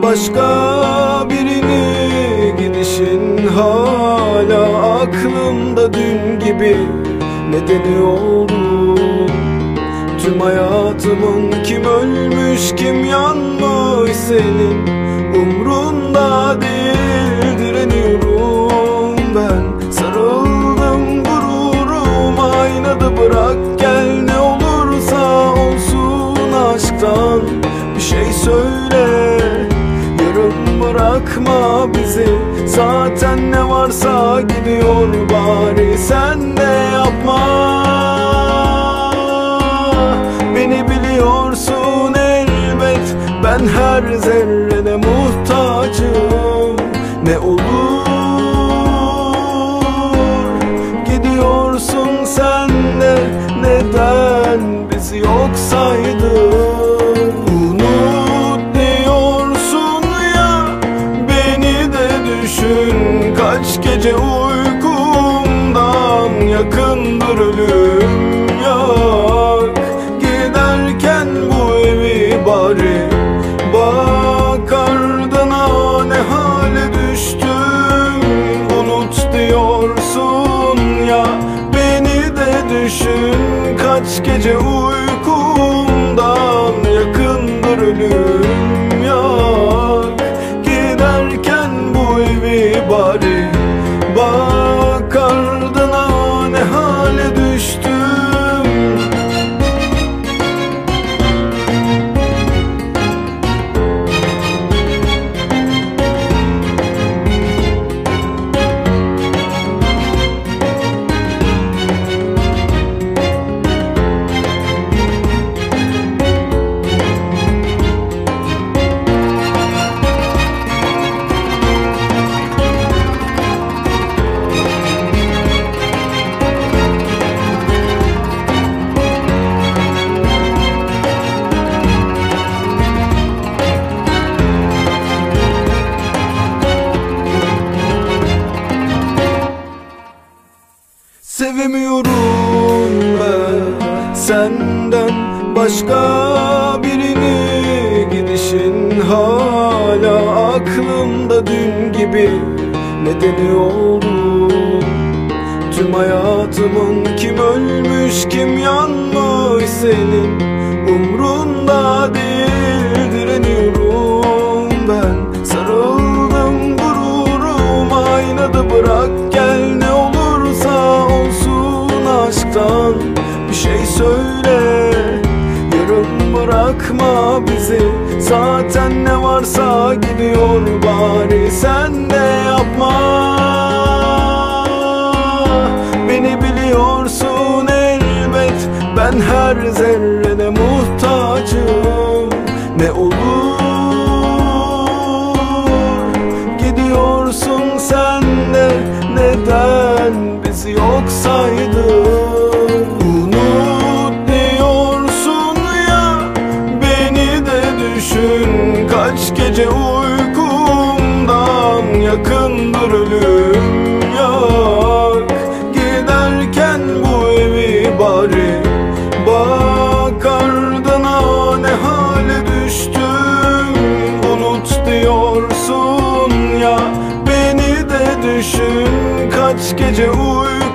başka birini, gidişin hala aklımda dün gibi. Nedeni oldun tüm hayatımın, kim ölmüş kim yanmış senin umrunda değil. Direniyorum ben, sarıldım gururum, aynadı bırak gel, ne olursa olsun aşktan bir şey söyle. Yarım bırakma bizi, zaten ne varsa gidiyor, bari sen de yapma. Beni biliyorsun elbet, ben her zerrene muhtacım. Ne olur gidiyorsun sen de, neden bizi yok saydın? Kaç gece uykumdan yakındır ölüm, yak giderken bu evi bari. Bak ardına ne hale düştüm, unut diyorsun ya, beni de düşün. Kaç gece uykumdan yakındır ölüm, yak giderken bu evi bari. Bak ardına ne hale düştüm. Sevemiyorum ben senden başka birini, gidişin hala aklımda dün gibi. Nedeni oldun tüm hayatımın, kim ölmüş kim yanmış senin umrunda değil. Direniyorum ben, sarıldım gururum, aynadı bırak gel, ne olursa olsun aşktan bir şey söyle. Yarım bırakma bizi, zaten ne varsa gidiyor, bari sen de yapma. Beni biliyorsun elbet, ben her zerrene muhtacım. Ne olur gidiyorsun sen de, neden bizi yok saydın? Unut diyorsun ya, beni de düşün. Kaç gece uykumdan yakındır ölüm, yak giderken bu evi bari. Bak ardına ne hale düştüm, unut diyorsun ya, beni de düşün. Kaç gece